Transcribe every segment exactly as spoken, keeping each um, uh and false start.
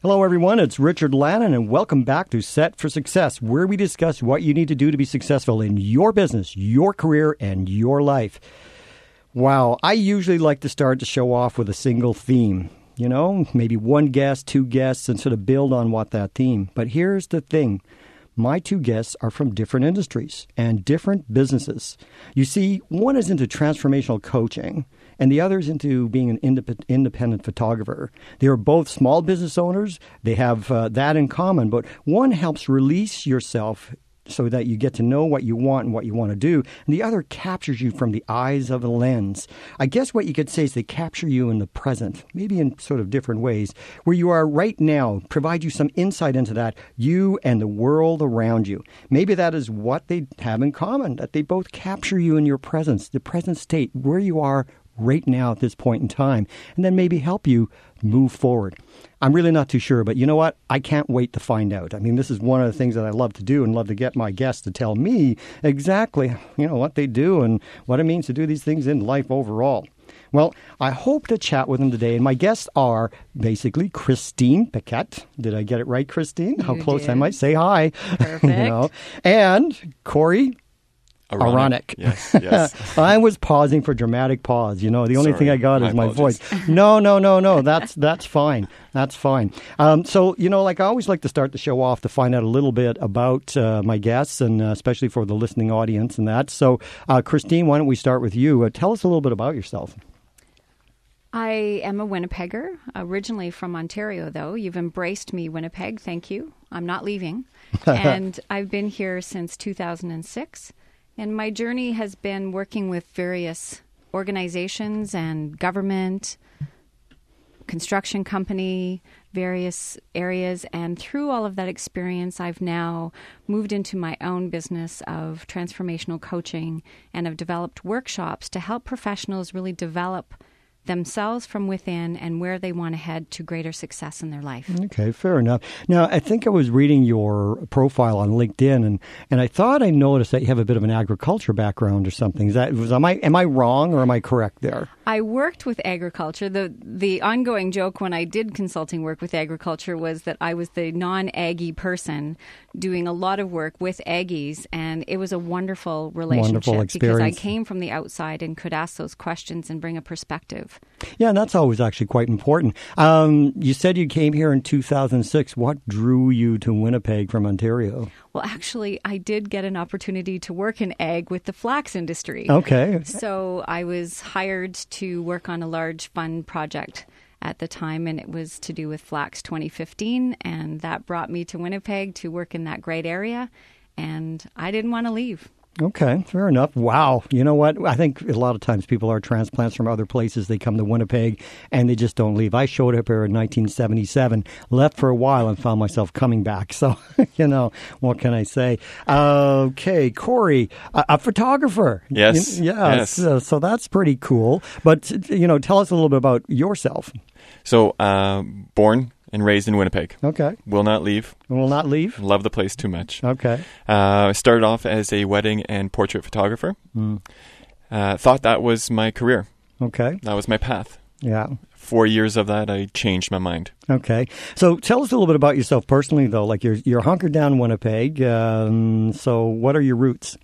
Hello, everyone. It's Richard Lannon, and welcome back to Set for Success, where we discuss what you need to do to be successful in your business, your career, and your life. Wow. I usually like to start the show off with a single theme. You know, maybe one guest, two guests, and sort of build on what that theme. But here's the thing. My two guests are from different industries and different businesses. You see, one is into transformational coaching, and the other is into being an indep- independent photographer. They are both small business owners. They have uh, that in common, but one helps release yourself so that you get to know what you want and what you want to do, and the other captures you from the eyes of a lens. I guess what you could say is they capture you in the present, maybe in sort of different ways, where you are right now, provide you some insight into that, you and the world around you. Maybe that is what they have in common, that they both capture you in your presence, the present state, where you are right now at this point in time, and then maybe help you move forward. I'm really not too sure, but you know what? I can't wait to find out. I mean, this is one of the things that I love to do and love to get my guests to tell me exactly, you know, what they do and what it means to do these things in life overall. Well, I hope to chat with them today, and my guests are basically Christine Paquette. Did I get it right, Christine? How You close did. I might say hi. Perfect. you know, and Corey Ironic. Yes, yes. I was pausing for dramatic pause. You know, the only Sorry, thing I got my is my apologies. voice. No, no, no, no. That's that's fine. That's fine. Um, so, you know, like I always like to start the show off to find out a little bit about uh, my guests, and uh, especially for the listening audience and that. So, uh, Christine, why don't we start with you? Uh, tell us a little bit about yourself. I am a Winnipegger, originally from Ontario, though. You've embraced me, Winnipeg. Thank you. I'm not leaving. And I've been here since two thousand six. And my journey has been working with various organizations and government, construction company, various areas. And through all of that experience, I've now moved into my own business of transformational coaching and have developed workshops to help professionals really develop themselves from within and where they want to head to greater success in their life. Okay, fair enough. Now, I think I was reading your profile on LinkedIn, and, and I thought I noticed that you have a bit of an agriculture background or something. Is that was am I am I wrong or am I correct there? I worked with agriculture. The the ongoing joke when I did consulting work with agriculture was that I was the non-Aggie person doing a lot of work with Aggies, and it was a wonderful relationship Wonderful because I experience. came from the outside and could ask those questions and bring a perspective. Yeah, and that's always actually quite important. Um, you said you came here in two thousand six. What drew you to Winnipeg from Ontario? Well, actually, I did get an opportunity to work in ag with the flax industry. Okay. So I was hired to work on a large fund project at the time, and it was to do with Flax twenty fifteen, and that brought me to Winnipeg to work in that great area, and I didn't want to leave. Okay, fair enough. Wow. You know what? I think a lot of times people are transplants from other places. They come to Winnipeg and they just don't leave. I showed up here in nineteen seventy-seven, left for a while, and found myself coming back. So, you know, what can I say? Uh, okay, Corey, a, a photographer. Yes, Y- yeah, yes. So, so that's pretty cool. But, you know, tell us a little bit about yourself. So, uh, born and raised in Winnipeg. Okay. Will not leave. Will not leave? Love the place too much. Okay. Uh, I started off as a wedding and portrait photographer. Mm. Uh, thought that was my career. Okay. That was my path. Yeah. Four years of that, I changed my mind. Okay. So tell us a little bit about yourself personally, though. Like you're you're hunkered down in Winnipeg. Um, so what are your roots?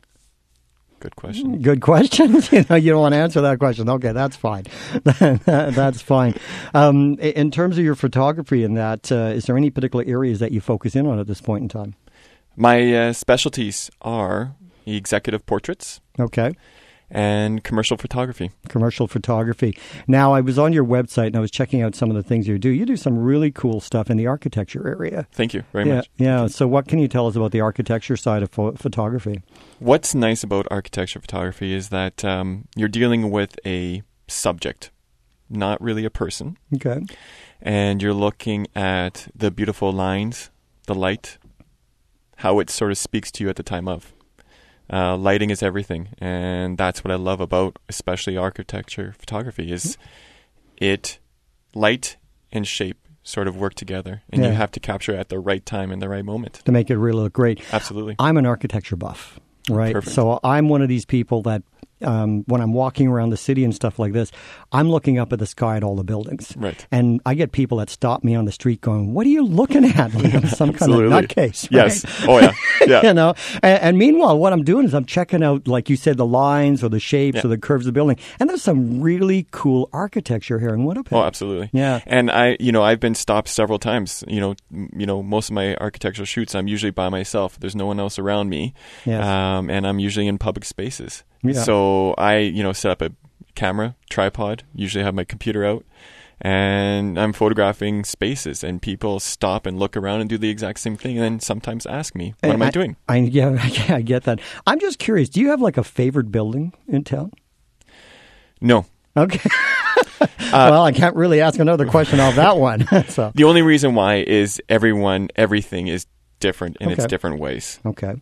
Good question. Good question. you know, you don't want to answer that question. Okay, that's fine. That's fine. Um, in terms of your photography and that, uh, is there any particular areas that you focus in on at this point in time? My uh, specialties are executive portraits Okay. and commercial photography. Commercial photography. Now, I was on your website and I was checking out some of the things you do. You do some really cool stuff in the architecture area. Thank you very yeah, much. Yeah. So what can you tell us about the architecture side of pho- photography? What's nice about architecture photography is that um, you're dealing with a subject, not really a person. Okay. And you're looking at the beautiful lines, the light, how it sort of speaks to you at the time of. Uh, lighting is everything, and that's what I love about especially architecture photography is it, light and shape sort of work together, and Yeah. you have to capture it at the right time and the right moment. To make it really look great. Absolutely. I'm an architecture buff, right? Perfect. So I'm one of these people that um, when I'm walking around the city and stuff like this, I'm looking up at the sky at all the buildings. Right. And I get people that stop me on the street going, what are you looking at? Like I'm some kind of nutcase. Right? Yes. Oh, yeah. Yeah. You know, and, and meanwhile, what I'm doing is I'm checking out, like you said, the lines or the shapes yeah. or the curves of the building. And there's some really cool architecture here in Winnipeg. Oh, absolutely. Yeah. And I, you know, I've been stopped several times. You know, m- you know, most of my architectural shoots, I'm usually by myself. There's no one else around me. Yes. Um, and I'm usually in public spaces. Yeah. So I, you know, set up a camera, tripod, usually have my computer out, and I'm photographing spaces, and people stop and look around and do the exact same thing, and then sometimes ask me, what And am I, I doing? I, yeah, I get that. I'm just curious, do you have like a favorite building in town? No. Okay. Well, I can't really ask another question off that one. So The only reason why is everyone, everything is different in Okay. its different ways. Okay.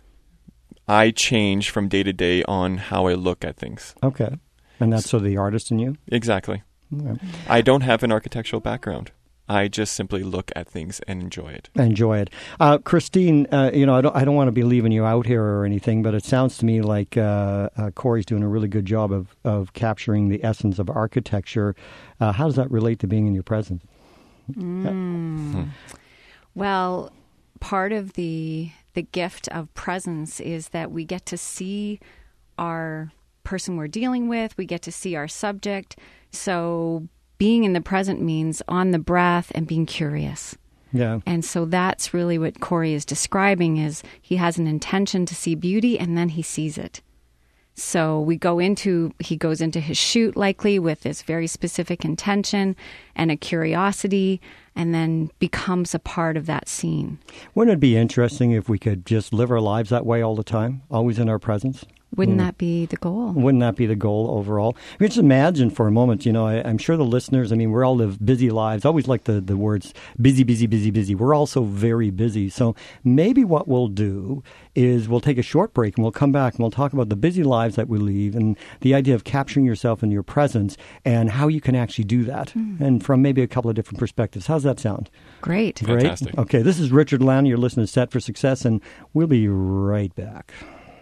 I change from day to day on how I look at things. Okay. And that's so the artist in you? Exactly. Okay. I don't have an architectural background. I just simply look at things and enjoy it. Enjoy it. Uh, Christine, uh, you know, I don't, I don't want to be leaving you out here or anything, but it sounds to me like uh, uh, Corey's doing a really good job of, of capturing the essence of architecture. Uh, how does that relate to being in your presence? Mm. Well, part of the the gift of presence is that we get to see our person we're dealing with. We get to see our subject. So being in the present means on the breath and being curious. Yeah. And so that's really what Corey is describing is he has an intention to see beauty and then he sees it. So we go into, he goes into his shoot likely with this very specific intention and a curiosity and then becomes a part of that scene. Wouldn't it be interesting if we could just live our lives that way all the time, always in our presence? Wouldn't Yeah. that be the goal? Wouldn't that be the goal overall? I mean, just imagine for a moment, you know, I, I'm sure the listeners, I mean, we all live busy lives. I always like the, the words busy, busy, busy, busy. We're also very busy. So maybe what we'll do is we'll take a short break and we'll come back and we'll talk about the busy lives that we lead and the idea of capturing yourself in your presence and how you can actually do that. Mm. And from maybe a couple of different perspectives. How's that sound? Great. Great. Fantastic. Okay, this is Richard Lannon. You're listening to Set for Success, and we'll be right back.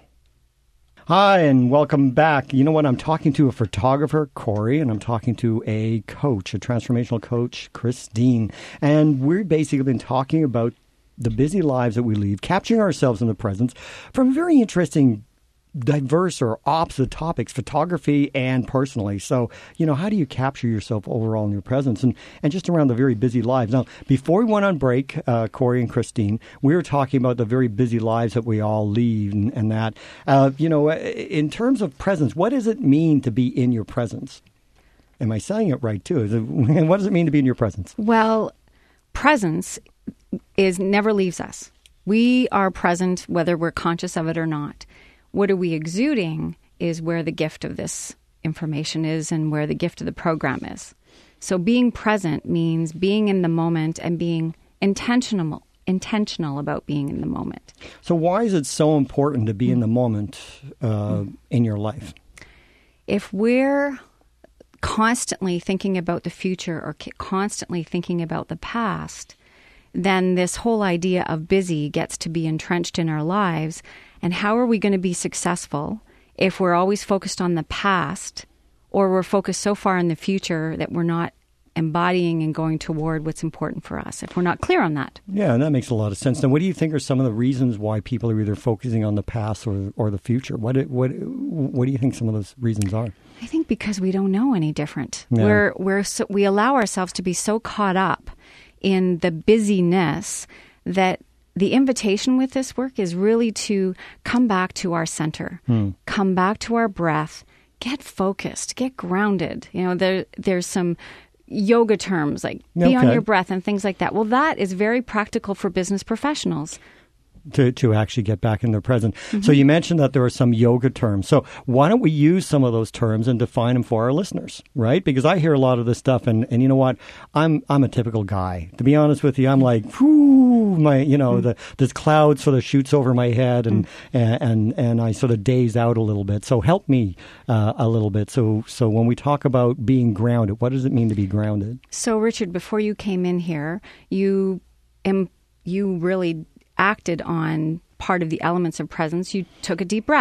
Hi, and welcome back. You know what? I'm talking to a photographer, Corey, and I'm talking to a coach, a transformational coach, Christine. And we've basically been talking about the busy lives that we lead, capturing ourselves in the presence from very interesting, diverse or opposite topics, photography and personally. So, you know, how do you capture yourself overall in your presence and, and just around the very busy lives? Now, before we went on break, uh, Corey and Christine, we were talking about the very busy lives that we all lead and, and that, uh, you know, in terms of presence, what does it mean to be in your presence? Am I saying it right, too? Is it, what does it mean to be in your presence? Well, presence is never leaves us. We are present whether we're conscious of it or not. What are we exuding is where the gift of this information is and where the gift of the program is. So being present means being in the moment and being intentional, intentional about being in the moment. So why is it so important to be in the moment uh, in your life? If we're constantly thinking about the future or constantly thinking about the past, then this whole idea of busy gets to be entrenched in our lives. And how are we going to be successful if we're always focused on the past or we're focused so far in the future that we're not embodying and going toward what's important for us, if we're not clear on that? Yeah, and that makes a lot of sense. Now, what do you think are some of the reasons why people are either focusing on the past or or the future? What what what do you think some of those reasons are? I think because we don't know any different. Yeah. We're we're so, we allow ourselves to be so caught up in the busyness that the invitation with this work is really to come back to our center, hmm. come back to our breath, get focused, get grounded. You know, there there's some yoga terms like okay. be on your breath and things like that. Well, that is very practical for business professionals. To, to actually get back in their present. Mm-hmm. So you mentioned that there are some yoga terms. So why don't we use some of those terms and define them for our listeners, right? Because I hear a lot of this stuff, and, and you know what? I'm I'm a typical guy. To be honest with you, I'm like, whoo, my, you know, mm-hmm. the this cloud sort of shoots over my head, and mm-hmm. and, and and I sort of daze out a little bit. So help me uh, a little bit. So so when we talk about being grounded, what does it mean to be grounded? So Richard, before you came in here, you um, you really acted on part of the elements of presence. You took a deep breath.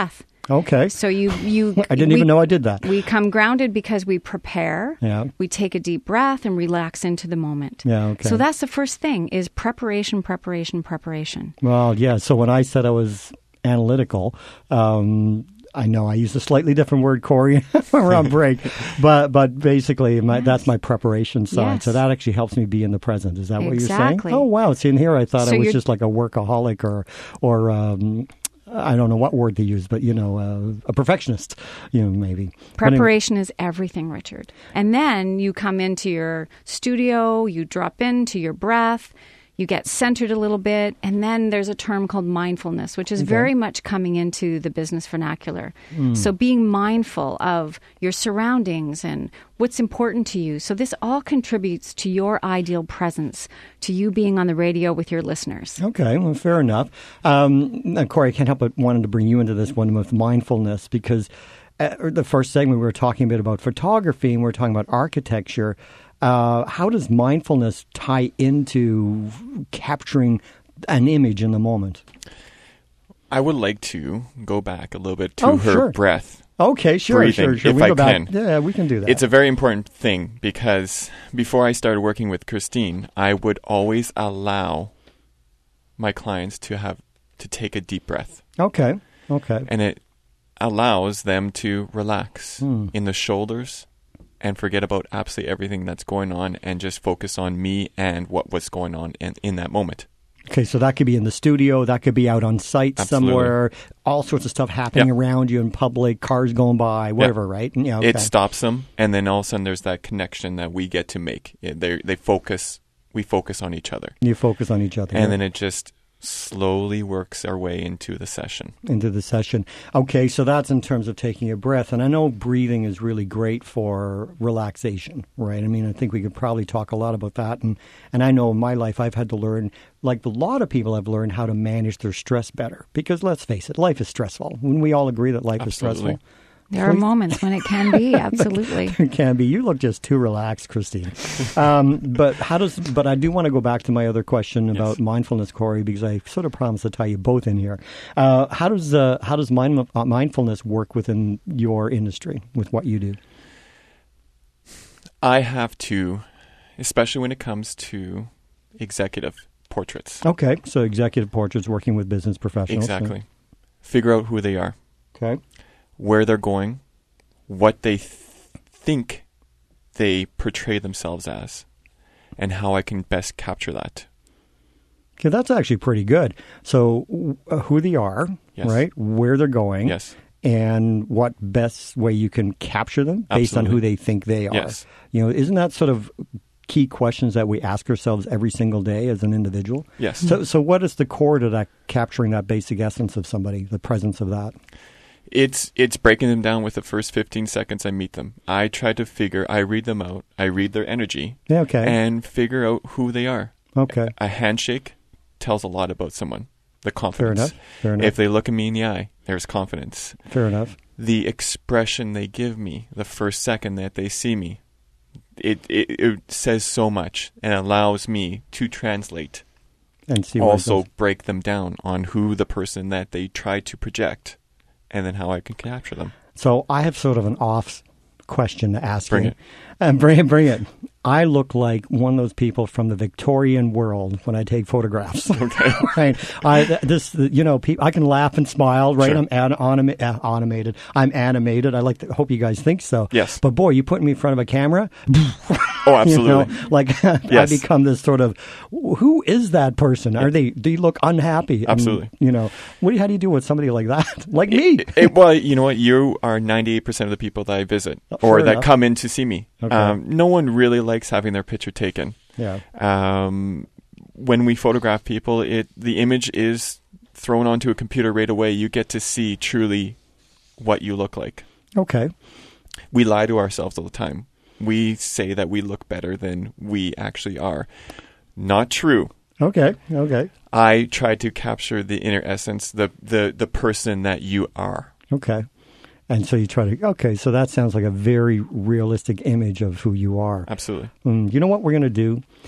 Okay. So you, you I didn't we, even know I did that. We come grounded because we prepare. Yeah. We take a deep breath and relax into the moment. Yeah, okay. So that's the first thing is preparation, preparation, preparation. Well, yeah. So when I said I was analytical, um, I know I used a slightly different word, Corey, when we're on break, but but basically my, Yes. that's my preparation side. Yes. So that actually helps me be in the present. Is that what you're Exactly. saying? Oh, wow. See, in here I thought So I was you're- just like a workaholic or, or um, I don't know what word to use, but, you know, uh, a perfectionist, you know, maybe. But anyway, Preparation is everything, Richard. And then you come into your studio, you drop into your breath, you get centered a little bit, and then there's a term called mindfulness, which is very much coming into the business vernacular. So being mindful of your surroundings and what's important to you. So this all contributes to your ideal presence, to you being on the radio with your listeners. Okay, well, fair enough. Um, now, Corey, I can't help but wanted to bring you into this one with mindfulness because uh, the first segment we were talking a bit about photography and we were talking about architecture. Uh, how does mindfulness tie into capturing an image in the moment? I would like to go back a little bit to Oh, her sure. breath. Okay, sure, breathing, sure, sure. if we I go back. can. Yeah, we can do that. It's a very important thing because before I started working with Christine, I would always allow my clients to have to take a deep breath. okay, okay. And it allows them to relax Hmm. in the shoulders and forget about absolutely everything that's going on and just focus on me and what was going on in, in that moment. Okay, so that could be in the studio, that could be out on site Absolutely. somewhere, all sorts of stuff happening Yep. around you in public, cars going by, whatever, right? Yeah, okay. It stops them, and then all of a sudden there's that connection that we get to make. It- They they focus, we focus on each other, You focus on each other. and yeah. then it just slowly works our way into the session. into the session. Okay, so that's in terms of taking a breath. And I know breathing is really great for relaxation, right? I mean, I think we could probably talk a lot about that. And, and I know in my life I've had to learn, like a lot of people have learned how to manage their stress better. Because let's face it, life is stressful. When we all agree that life Absolutely. is stressful. There are moments when it can be, absolutely. It can be. You look just too relaxed, Christine. Um, but how does? But I do want to go back to my other question about Yes. mindfulness, Corey, because I sort of promised to tie you both in here. Uh, how does uh, how does mind, uh, mindfulness work within your industry with what you do? I have to, especially when it comes to executive portraits. Okay, so executive portraits, working with business professionals. Exactly. Figure out who they are, Okay. where they're going, what they th- think they portray themselves as, and how I can best capture that. Okay, that's actually pretty good. So, uh, who they are, Yes. right? Where they're going, Yes. and what best way you can capture them based on who Absolutely. they think they are. Yes. You know, isn't that sort of key questions that we ask ourselves every single day as an individual? Yes. So, so what is the core to that capturing that basic essence of somebody, the presence of that? It's it's breaking them down with the first fifteen seconds I meet them. I try to figure, I read them out, I read their energy, Yeah, okay. and figure out who they are. Okay. A handshake tells a lot about someone. The Fair confidence. enough. Fair enough. If they look at me in the eye, there's confidence. Fair enough. The expression they give me the first second that they see me, it, it, it says so much and allows me to translate. And see what it Also does. break them down on who the person that they try to project and then how I can capture them. So I have sort of an off question to ask Bring you. it. And bring it, bring it. I look like one of those people from the Victorian world when I take photographs. Okay. Right. I this you know pe- I can laugh and smile. Right. Sure. I'm an, anima- uh, animated. I'm animated. I like to hope you guys think so. Yes. But boy, you put me in front of a camera. Oh, absolutely. You know, like I Yes. become this sort of who is that person? Are they? Do you look unhappy? And, Absolutely. you know, what? do you- How do you do with somebody like that? Like me? It- it- well, you know what? You are ninety-eight percent of the people that I visit Oh, or fair that enough. come in to see me. Okay. Um, no one really likes having their picture taken. Yeah. Um, when we photograph people, it the image is thrown onto a computer right away. You get to see truly what you look like. Okay. We lie to ourselves all the time. We say that we look better than we actually are. Not true. Okay. Okay. I try to capture the inner essence, the, the, the person that you are. Okay. And so you try to, okay, so that sounds like a very realistic image of who you are. Absolutely. Mm, you know what we're going to do?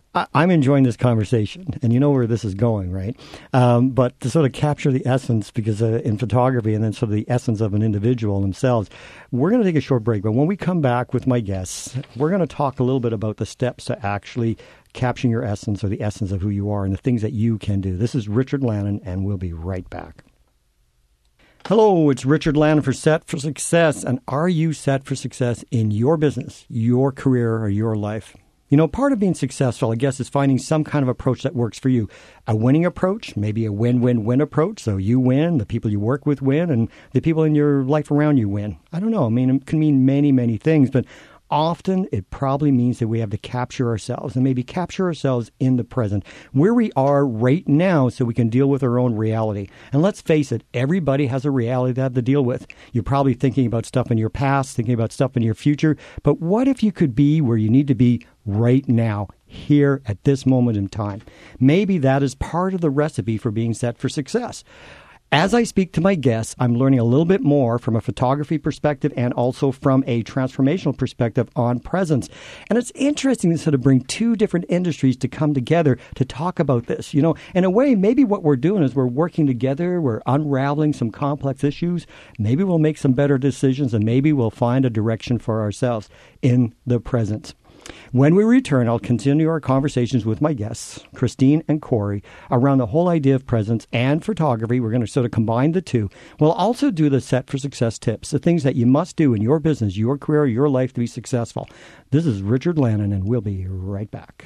I, I'm enjoying this conversation, and you know where this is going, right? Um, but to sort of capture the essence, because uh, in photography, and then sort of the essence of an individual themselves, we're going to take a short break. But when we come back with my guests, we're going to talk a little bit about the steps to actually capturing your essence, or the essence of who you are, and the things that you can do. This is Richard Lannon, and we'll be right back. Hello, it's Richard Lannon for Set for Success. And are you set for success in your business, your career, or your life? You know, part of being successful, I guess, is finding some kind of approach that works for you. A winning approach, maybe a win-win-win approach. So you win, the people you work with win, and the people in your life around you win. I don't know. I mean, it can mean many, many things, but often it probably means that we have to capture ourselves, and maybe capture ourselves in the present, where we are right now, so we can deal with our own reality. And let's face it, everybody has a reality they have to deal with. You're probably thinking about stuff in your past, thinking about stuff in your future, but what if you could be where you need to be right now, here at this moment in time? Maybe that is part of the recipe for being set for success. As I speak to my guests, I'm learning a little bit more from a photography perspective and also from a transformational perspective on presence. And it's interesting to sort of bring two different industries to come together to talk about this. You know, in a way, maybe what we're doing is we're working together, we're unraveling some complex issues. Maybe we'll make some better decisions, and maybe we'll find a direction for ourselves in the present. When we return, I'll continue our conversations with my guests, Christine and Corey, around the whole idea of presence and photography. We're going to sort of combine the two. We'll also do the Set for Success tips, the things that you must do in your business, your career, your life to be successful. This is Richard Lannon, and we'll be right back.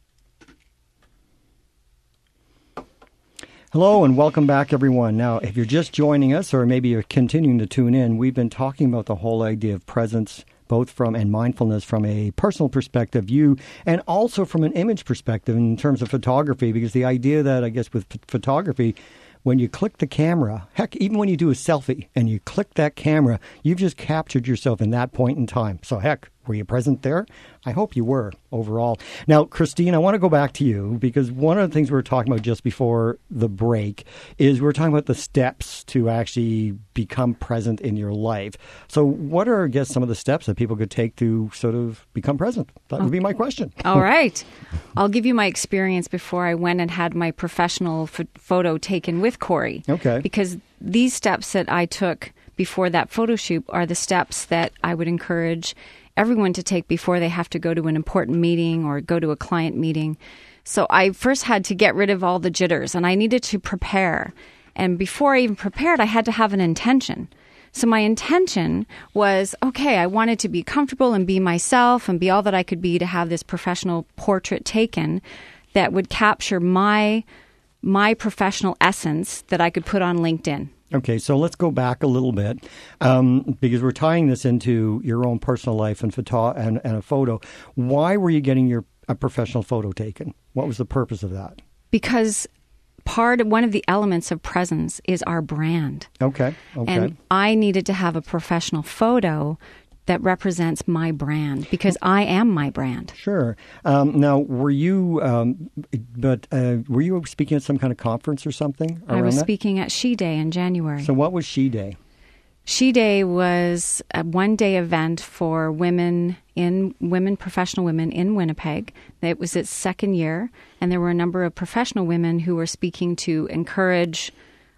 Hello and welcome back, everyone. Now, if you're just joining us, or maybe you're continuing to tune in, we've been talking about the whole idea of presence, both from and mindfulness from a personal perspective view, and also from an image perspective in terms of photography, because the idea that, I guess, with p- photography, when you click the camera, heck, even when you do a selfie and you click that camera, you've just captured yourself in that point in time. So, heck, were you present there? I hope you were overall. Now, Christine, I want to go back to you, because one of the things we were talking about just before the break is we were talking about the steps to actually become present in your life. So what are, I guess, some of the steps that people could take to sort of become present? That would be my question. All right. I'll give you my experience before I went and had my professional ph- photo taken with Corey. Okay. Because these steps that I took before that photo shoot are the steps that I would encourage everyone to take before they have to go to an important meeting or go to a client meeting. So I first had to get rid of all the jitters, and I needed to prepare. And before I even prepared, I had to have an intention. So my intention was, okay, I wanted to be comfortable and be myself and be all that I could be to have this professional portrait taken that would capture my my professional essence that I could put on LinkedIn. Okay, so let's go back a little bit, um, because we're tying this into your own personal life and, photo- and, and a photo. Why were you getting your a professional photo taken? What was the purpose of that? Because part, one of the elements of presence is our brand. Okay, okay. And I needed to have a professional photo that represents my brand, because I am my brand. Sure. Um, now, were you, um, but uh, were you speaking at some kind of conference or something around I was that? speaking at She Day in January. So what was She Day? She Day was a one-day event for women in women, professional women in Winnipeg. It was its second year, and there were a number of professional women who were speaking to encourage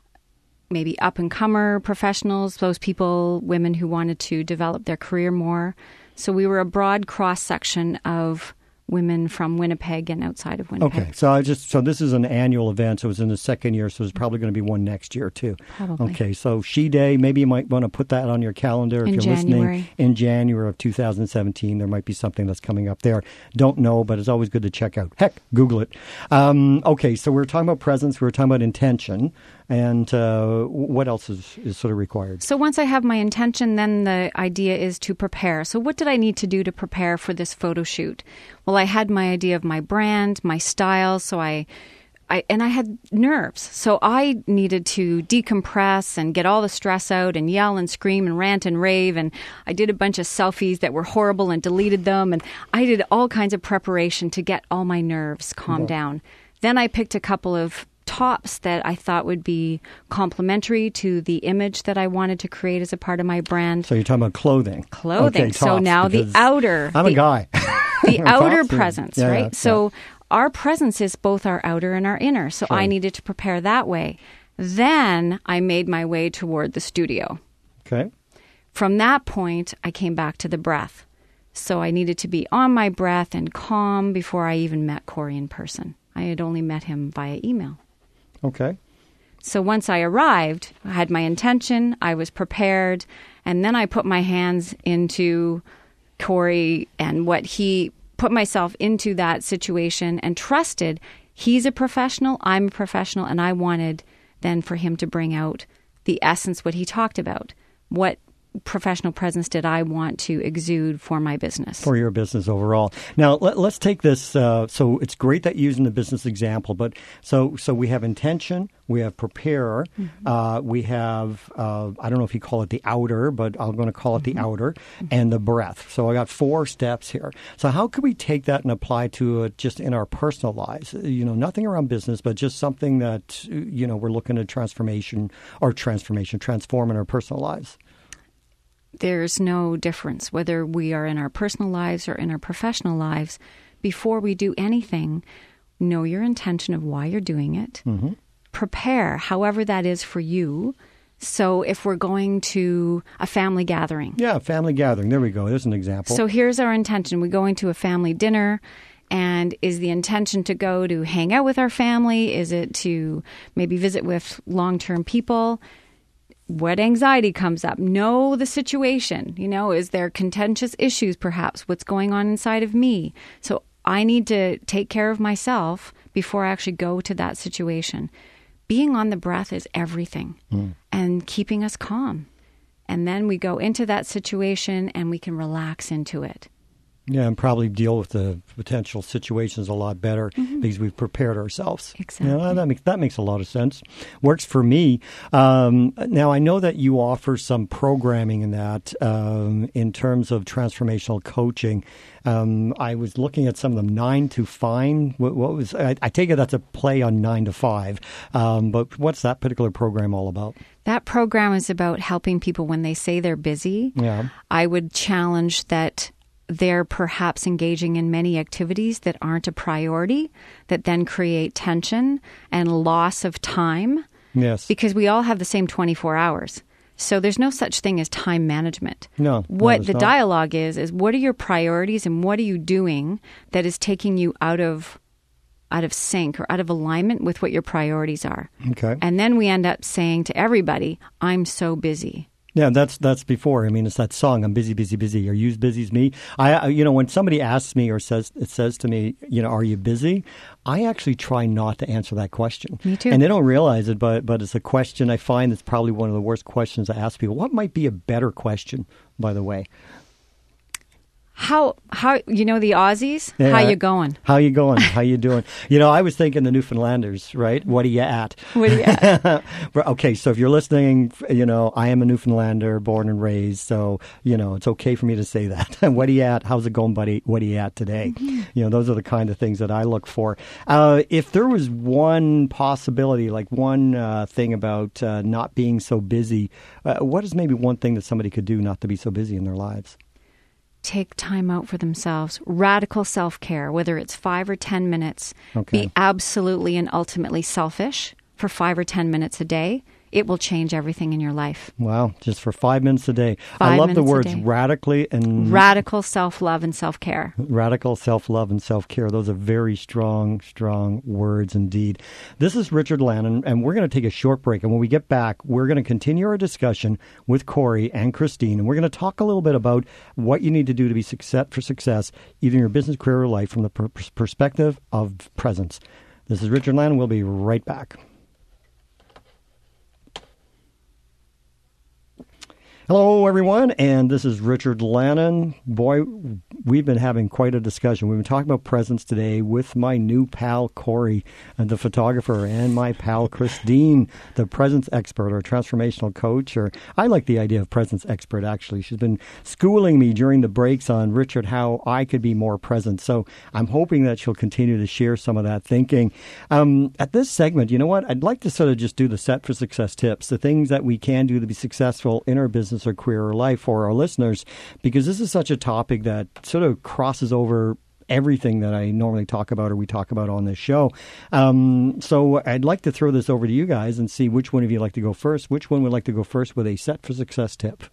maybe up-and-comer professionals, those people, women who wanted to develop their career more. So we were a broad cross-section of women from Winnipeg and outside of Winnipeg. Okay, so I just so this is an annual event, so it's in the second year, so there's probably going to be one next year too. Probably. Okay, so She Day, maybe you might want to put that on your calendar if In you're January. listening in January of two thousand seventeen. There might be something that's coming up there. Don't know, but it's always good to check out. Heck, Google it. Um, okay, so we're talking about presence, we were talking about intention, and uh, what else is, is sort of required? So once I have my intention, then the idea is to prepare. So what did I need to do to prepare for this photo shoot? Well, I had my idea of my brand, my style, so I, I and I had nerves. So I needed to decompress and get all the stress out and yell and scream and rant and rave. And I did a bunch of selfies that were horrible and deleted them. And I did all kinds of preparation to get all my nerves calmed Yeah. down. Then I picked a couple of tops that I thought would be complementary to the image that I wanted to create as a part of my brand. So you're talking about clothing. Clothing. Okay, so tops, now the because outer. I'm the, a guy. The outer Tops, yeah. presence, Yeah, right? yeah, So our presence is both our outer and our inner. So Sure. I needed to prepare that way. Then I made my way toward the studio. Okay. From that point, I came back to the breath. So I needed to be on my breath and calm before I even met Corey in person. I had only met him via email. Okay. So once I arrived, I had my intention, I was prepared, and then I put my hands into Corey and what he put myself into that situation and trusted he's a professional, I'm a professional, and I wanted then for him to bring out the essence, what he talked about. What professional presence did I want to exude for my business? For your business overall. Now, let, let's take this. Uh, so it's great that you're using the business example, but so so we have intention, we have prepare, mm-hmm. uh, we have, uh, I don't know if you call it the outer, but I'm going to call it mm-hmm. the outer, mm-hmm. and the breath. So I got four steps here. So how can we take that and apply to it just in our personal lives? You know, nothing around business, but just something that, you know, we're looking at transformation or transformation, transform in our personal lives. There's no difference whether we are in our personal lives or in our professional lives. Before we do anything, know your intention of why you're doing it. Mm-hmm. Prepare, however that is for you. So if we're going to a family gathering. Yeah, family gathering. There we go. There's an example. So here's our intention. We're going to a family dinner. And is the intention to go to hang out with our family? Is it to maybe visit with long-term people? What anxiety comes up? Know the situation. You know, is there contentious issues perhaps? What's going on inside of me? So I need to take care of myself before I actually go to that situation. Being on the breath is everything mm. and keeping us calm. And then we go into that situation and we can relax into it. Yeah, and probably deal with the potential situations a lot better mm-hmm. because we've prepared ourselves. Exactly. You know, that makes that makes a lot of sense. Works for me. Um, now, I know that you offer some programming in that um, in terms of transformational coaching. Um, I was looking at some of them. Nine to Fine. What, what was? I, I take it that's a play on Nine to Five. Um, but what's that particular program all about? That program is about helping people when they say they're busy. Yeah. I would challenge that they're perhaps engaging in many activities that aren't a priority, that then create tension and loss of time. Yes. Because we all have the same twenty-four hours. So there's no such thing as time management. No. What no, the not. dialogue is, is what are your priorities and what are you doing that is taking you out of out of sync or out of alignment with what your priorities are? Okay. And then we end up saying to everybody, I'm so busy. Yeah, that's that's before. I mean, it's that song. I'm busy, busy, busy. Are you as busy as me? I, I, you know, when somebody asks me or says it says to me, you know, are you busy? I actually try not to answer that question. Me too. And they don't realize it, but but it's a question I find it's probably one of the worst questions I ask people. What might be a better question, by the way? How, how you know the Aussies? Yeah. How you going? How you going? How you doing? You know, I was thinking the Newfoundlanders, right? What are you at? What are you at? Okay, so if you're listening, you know, I am a Newfoundlander, born and raised, so, you know, it's okay for me to say that. What are you at? How's it going, buddy? What are you at today? Mm-hmm. You know, those are the kind of things that I look for. Uh, if there was one possibility, like one uh, thing about uh, not being so busy, uh, what is maybe one thing that somebody could do not to be so busy in their lives? Take time out for themselves. Radical self-care, whether it's five or ten minutes. Okay. Be absolutely and ultimately selfish for five or ten minutes a day. It will change everything in your life. Wow, just for five minutes a day. Five I love the minutes a words day. radically and... Radical self-love and self-care. Radical self-love and self-care. Those are very strong, strong words indeed. This is Richard Lannon, and we're going to take a short break. And when we get back, we're going to continue our discussion with Corey and Christine. And we're going to talk a little bit about what you need to do to be success for success, either in your business, career, or life, from the per- perspective of presence. This is Richard Lannon. We'll be right back. Hello, everyone, and this is Richard Lannon. Boy, we've been having quite a discussion. We've been talking about presence today with my new pal, Corey, and the photographer, and my pal, Christine, the presence expert or transformational coach. Or I like the idea of presence expert, actually. She's been schooling me during the breaks on, Richard, how I could be more present. So I'm hoping that she'll continue to share some of that thinking. Um, at this segment, you know what? I'd like to sort of just do the Set for Success tips, the things that we can do to be successful in our business or career or life for our listeners, because this is such a topic that sort of crosses over everything that I normally talk about or we talk about on this show. Um, so I'd like to throw this over to you guys and see which one of you would like to go first. Which one would like to go first with a Set for Success tip?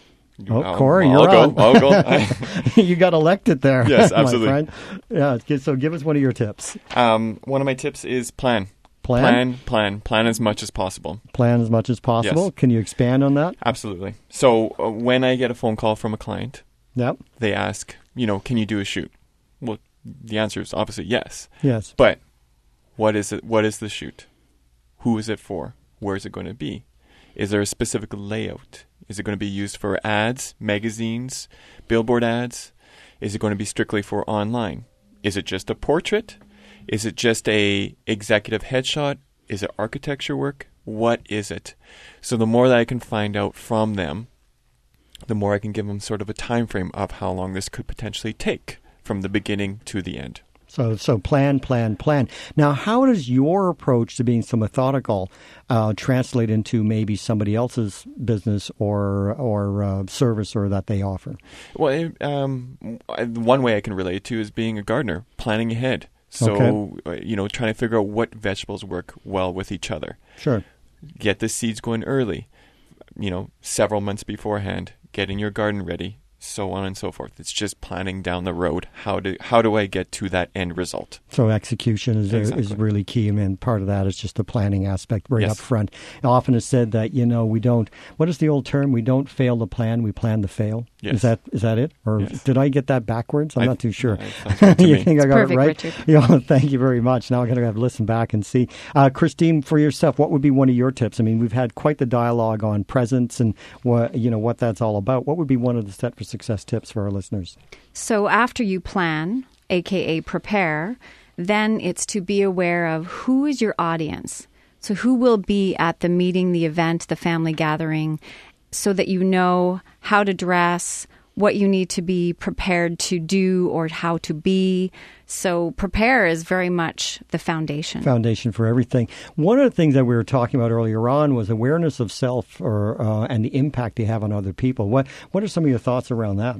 Oh, I'll, Corey, I'll you're go. on. I'll go. You got elected there. Yes, my absolutely. friend. Yeah, so give us one of your tips. Um, one of my tips is plan. Plan? Plan, plan, plan as much as possible. Plan as much as possible. Yes. Can you expand on that? Absolutely. So uh, when I get a phone call from a client, Yep. they ask, you know, can you do a shoot? Well, the answer is obviously yes. Yes. But what is it? What is the shoot? Who is it for? Where is it going to be? Is there a specific layout? Is it going to be used for ads, magazines, billboard ads? Is it going to be strictly for online? Is it just a portrait? Is it just a executive headshot? Is it architecture work? What is it? So the more that I can find out from them, the more I can give them sort of a time frame of how long this could potentially take from the beginning to the end. So, so plan, plan, plan. Now, how does your approach to being so methodical uh, translate into maybe somebody else's business or or uh, service or that they offer? Well, it, um, one way I can relate to is being a gardener, planning ahead. So, Okay. uh, you know, trying to figure out what vegetables work well with each other. Sure. Get the seeds going early, you know, several months beforehand, getting your garden ready, so on and so forth. It's just planning down the road. How do how do I get to that end result? So execution is Exactly. is really key. I mean, part of that is just the planning aspect right Yes. up front. Often it's said that, you know, we don't, what is the old term? We don't fail to plan, we plan to fail. Yes. Is that is that it? Or Yes. did I get that backwards? I'm I- not too sure. no, it sounds right to You me. think I got Perfect, it right? Richard. Yeah, thank you very much. Now I'm going to have to listen back and see. Uh, Christine, for yourself, what would be one of your tips? I mean, we've had quite the dialogue on presence and what, you know, what that's all about. What would be one of the Set for Success tips for our listeners? So after you plan, aka prepare, then it's to be aware of who is your audience. So who will be at the meeting, the event, the family gathering, so that you know how to dress, what you need to be prepared to do or how to be. So prepare is very much the foundation. Foundation for everything. One of the things that we were talking about earlier on was awareness of self or uh, and the impact you have on other people. What what are some of your thoughts around that?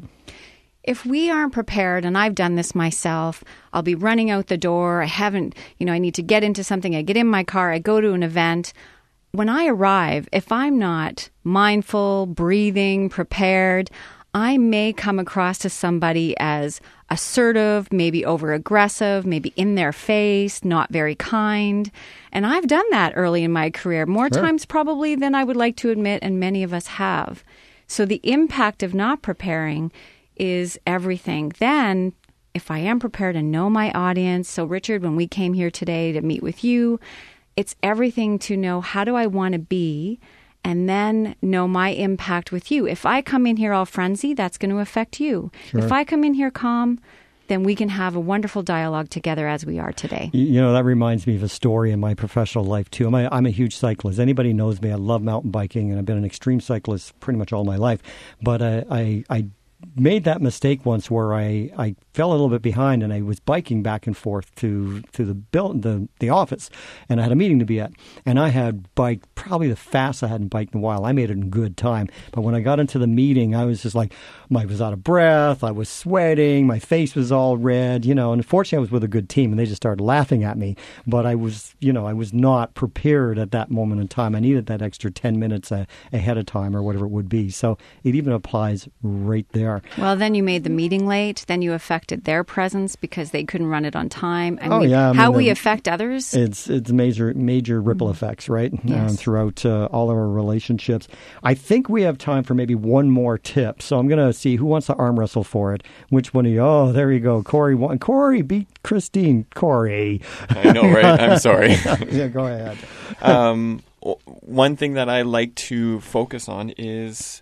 If we aren't prepared, and I've done this myself, I'll be running out the door. I haven't, you know, I need to get into something. I get in my car, I go to an event. When I arrive, if I'm not mindful, breathing, prepared, I may come across to somebody as assertive, maybe over aggressive, maybe in their face, not very kind. And I've done that early in my career, more Sure. times probably than I would like to admit, and many of us have. So the impact of not preparing is everything. Then, if I am prepared and know my audience, so Richard, when we came here today to meet with you, it's everything to know how do I want to be, and then know my impact with you. If I come in here all frenzied, that's going to affect you. Sure. If I come in here calm, then we can have a wonderful dialogue together as we are today. You you know, that reminds me of a story in my professional life, too. I'm a, I'm a huge cyclist. Anybody knows me, I love mountain biking, and I've been an extreme cyclist pretty much all my life. But uh, I, I made that mistake once where I, I fell a little bit behind and I was biking back and forth to to the build, the the office, and I had a meeting to be at. And I had biked probably the fastest I hadn't biked in a while. I made it in good time. But when I got into the meeting, I was just like, I was out of breath, I was sweating, my face was all red, you know, and unfortunately I was with a good team and they just started laughing at me. But I was, you know, I was not prepared at that moment in time. I needed that extra ten minutes a, ahead of time or whatever it would be. So it even applies right there. Well, then you made the meeting late. Then you affected their presence because they couldn't run it on time. I Oh, mean, yeah, I how mean, we the- affect others. It's it's major major ripple effects, right? Yes. Um, throughout uh, all of our relationships. I think we have time for maybe one more tip. So I'm going to see who wants to arm wrestle for it. Which one of you? Oh, there you go. Corey won. Corey beat Christine. Corey. I know, right? I'm sorry. Yeah, go ahead. um, w- one thing that I like to focus on is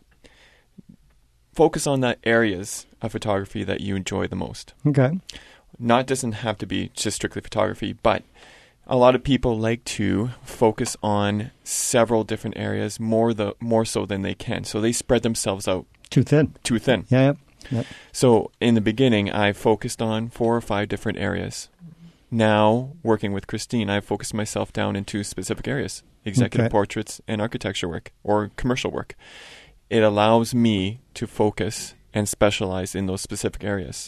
focus on the areas of photography that you enjoy the most. Okay. Not doesn't have to be just strictly photography, but a lot of people like to focus on several different areas more the more so than they can. So they spread themselves out Too thin. too thin. Yeah. Yep. Yep. So in the beginning, I focused on four or five different areas. Now, working with Christine, I focused myself down into specific areas, executive Okay. portraits and architecture work or commercial work. It allows me to focus and specialize in those specific areas.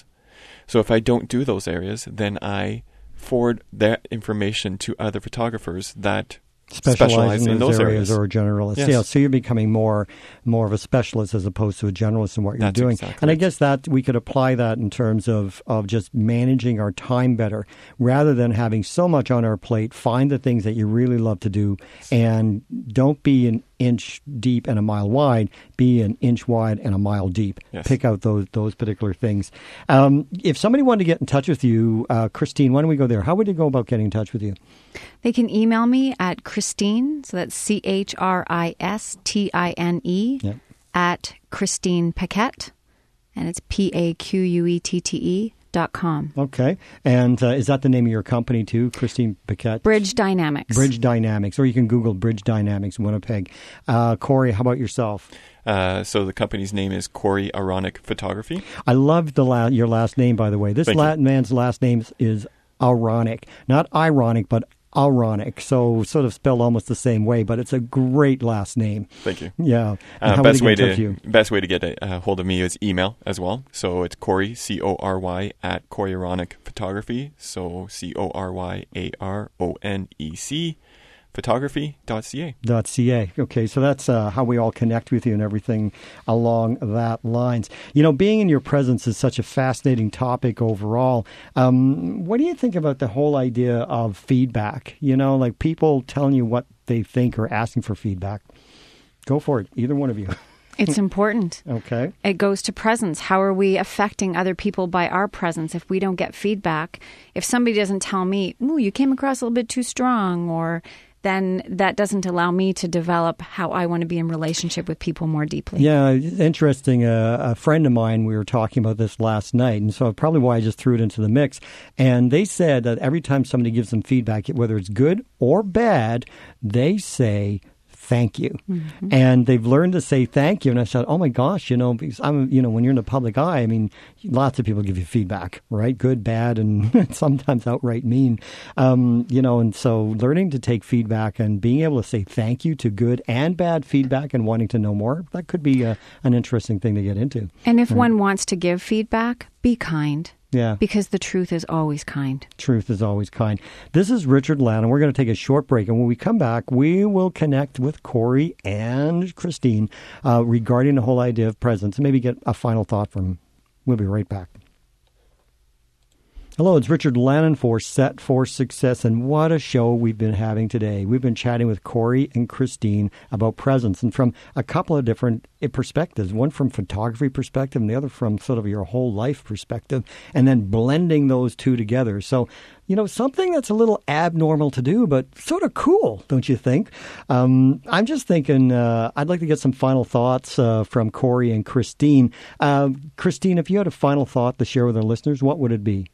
So if I don't do those areas, then I forward that information to other photographers that specialize, specialize in, in those, those areas, areas or a generalist. Yes. Yeah, so you're becoming more more of a specialist as opposed to a generalist in what you're That's doing. exactly and I it. guess that we could apply that in terms of, of just managing our time better rather than having so much on our plate. Find the things that you really love to do and don't be an inch deep and a mile wide. Be an inch wide and a mile deep. Yes. Pick out those those particular things. Um, if somebody wanted to get in touch with you, uh, Christine, why don't we go there? How would you go about getting in touch with you? They can email me at Christine, so that's C H R I S T I N E, Yep. at Christine Paquette, and it's P A Q U E T T E dot com. Okay. And uh, is that the name of your company too, Christine Paquette? Bridge Dynamics. Bridge Dynamics, or you can Google Bridge Dynamics Winnipeg. Uh, Corey, how about yourself? Uh, so the company's name is Corey Aronic Photography. I love the la- your last name, by the way. This Thank Latin man's last name is Aronic. Not ironic, but Aronic. So sort of spelled almost the same way, but it's a great last name. Thank you. Yeah. And Uh, how would best they way get in touch to with you? best way to get a uh, hold of me is email as well. So it's Corey C O R Y at Corey Aronic Photography. So C O R Y A R O N E C photography dot C A. Dot .ca. Okay, so that's uh, how we all connect with you and everything along that lines. You know, being in your presence is such a fascinating topic overall. Um, what do you think about the whole idea of feedback? You know, like people telling you what they think or asking for feedback. Go for it, either one of you. It's important. Okay. It goes to presence. How are we affecting other people by our presence if we don't get feedback? If somebody doesn't tell me, ooh, you came across a little bit too strong, or then that doesn't allow me to develop how I want to be in relationship with people more deeply. Yeah, it's interesting. Uh, a friend of mine, we were talking about this last night, and so probably why I just threw it into the mix. And they said that every time somebody gives them feedback, whether it's good or bad, they say thank you. Mm-hmm. And they've learned to say thank you. And I said, oh my gosh, you know, because I'm, you know, when you're in the public eye, I mean, lots of people give you feedback, right? Good, bad, and sometimes outright mean. Um, you know, and so learning to take feedback and being able to say thank you to good and bad feedback and wanting to know more, that could be a, an interesting thing to get into. And if right. one wants to give feedback, be kind. Yeah. Because the truth is always kind. Truth is always kind. This is Richard Lannon. We're going to take a short break. And when we come back, we will connect with Corey and Christine uh, regarding the whole idea of presence and maybe get a final thought from them. We'll be right back. Hello, it's Richard Lannon for Set for Success, and what a show we've been having today. We've been chatting with Corey and Christine about presence, and from a couple of different perspectives, one from photography perspective and the other from sort of your whole life perspective, and then blending those two together. So, you know, something that's a little abnormal to do, but sort of cool, don't you think? Um, I'm just thinking uh, I'd like to get some final thoughts uh, from Corey and Christine. Uh, Christine, if you had a final thought to share with our listeners, what would it be?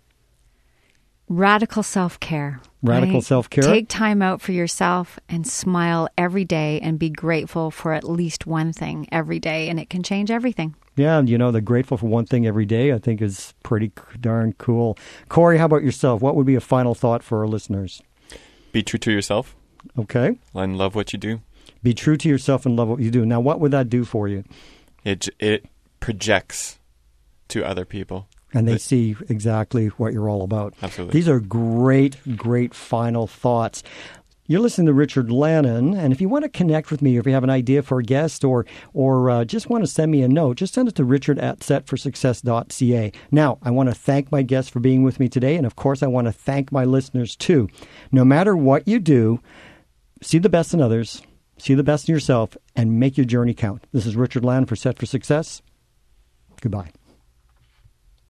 Radical self-care. Radical right? self-care. Take time out for yourself and smile every day and be grateful for at least one thing every day, and it can change everything. Yeah, you know, the grateful for one thing every day, I think, is pretty darn cool. Corey, how about yourself? What would be a final thought for our listeners? Be true to yourself. Okay. And love what you do. Be true to yourself and love what you do. Now, what would that do for you? It it projects to other people. And they But, see exactly what you're all about. Absolutely. These are great, great final thoughts. You're listening to Richard Lannon, and if you want to connect with me, or if you have an idea for a guest, or or uh, just want to send me a note, just send it to richard at set for success dot c a. Now, I want to thank my guests for being with me today, and of course, I want to thank my listeners too. No matter what you do, see the best in others, see the best in yourself, and make your journey count. This is Richard Lannon for Set for Success. Goodbye.